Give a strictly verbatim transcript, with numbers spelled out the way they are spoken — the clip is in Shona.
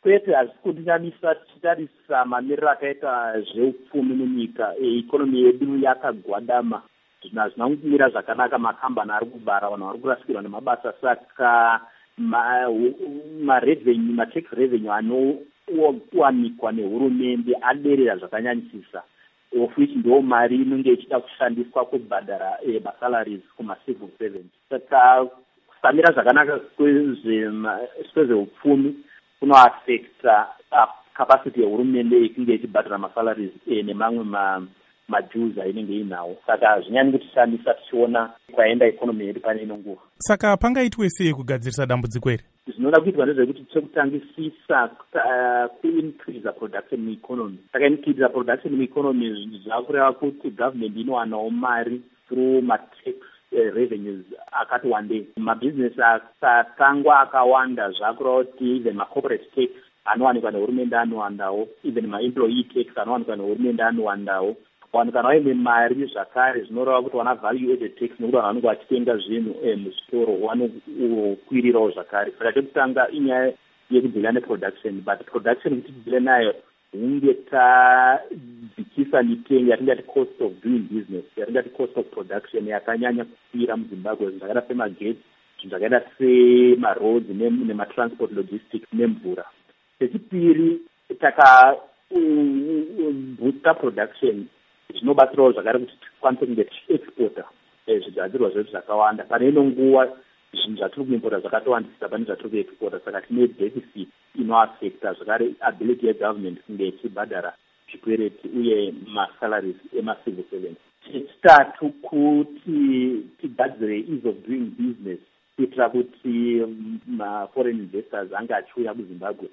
kwete hazisi kundinamisa tichitarisa mamiriro akaita zveupfumi munyika. Ikonomi yedu yakagwadama, zvinhu hazvina kumira zvakanaka, makambani ari kubara, vanhu vari kurasikirwa nemabasa. Saka marevenue matax revenue anowanikwa nehurumende aderera zvakanyanyisisa, of which ndo mari inenge ichida kushandiswa kubhadhara masalaries kumacivil servants. Saka kusamira zvakanaka kwezveupfumi kunoaffecta capacity yehurumende yekunge ichibhadhara masalaries nemamwe madues ainenge inawo. Saka zvinyanya kutishamisa tichiona kwaenda ikonomi yedu pane ino nguva. Saka pangaitwe sei kugadzirisa dambudziko iri? Zvinoda kuitwa ndezvekuti tikutangisisa kuincrease production mueconomy. Saka increase production mueconomy zvakureva kuti government inowanawo mari through matax revenues akati wandei. Mabhizinesi akatangwa akawanda zvakureva kuti even macorporate tax anowanikwa nehurumende anowandawo, even maemployee tax anowanikwa nehurumende anowandawo. Kuwanikwa waine mari zvakare zvinoreva kuti wana value added tax nekuti vanhu vanenge vachitenga zvinhu muzvitoro wanokwirirawo zvakare. Saka chekutanga inyaya yekudhila neproduction, but production kuti tidhile nayo hunge tadzikisa mitengo yatingati cost of doing business, yatingati cost of production yakanyanya kukwira muZimbabwe, zvinhu zvakaita semagetsi, zvinhu zvakaita semaroads nematransport logistics nemvura. Chechipiri, taka booster production zvinobatsirawo zvakare kuti tikwanise kunge tichiexporta zvigadzirwa zvedu zvakawanda. Pane ino nguva zvinhu zvatiri kuimporta zvakatowandisa pane zvatiri kuexporta, saka tine deficit inoaffecta zvakare ability yegovernment kunge ichibhadhara zvikwereti uye masalaries emacivil servants. Chechitatu, kuti tigadzire ease of doing business kuitira kuti maforeign investors ange achiuya kuZimbabwe